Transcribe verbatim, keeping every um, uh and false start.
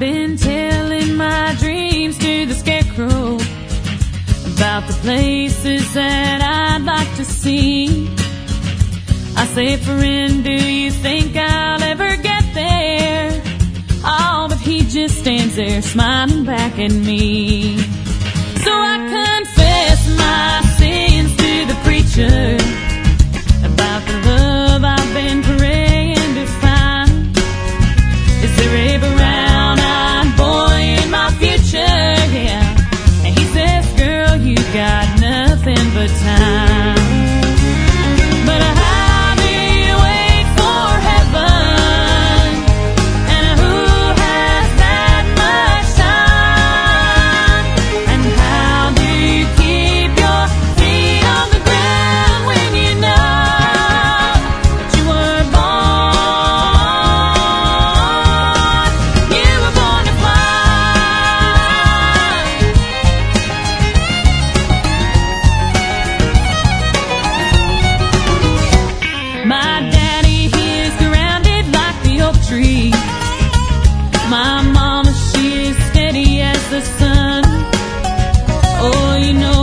been telling my dreams to the scarecrow about the places that I'd like to see. I say, friend, do you think I'll ever get there? Oh, but he just stands there smiling back at me. So I confess my sins to the preacher about the love I've been praying to find. Is there a brown-eyed boy in my future? Yeah. And he says, girl, you got nothing but time. But how do you wait for heaven? And who has that much time? And how do you keep your feet on the ground when you know that you were born? You were born to fly. My daddy, he is grounded like the oak tree. My mama, she is steady as the sun. Oh, you know